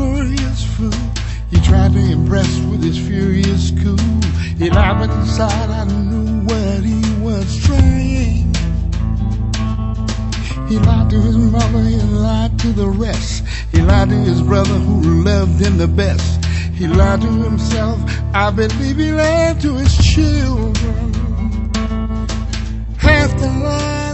glorious fool. He tried to impress with his furious cool. He lied, but inside I knew what he was trying. He lied to his mother, he lied to the rest. He lied to his brother who loved him the best. He lied to himself, I believe he lied to his children. Half the lie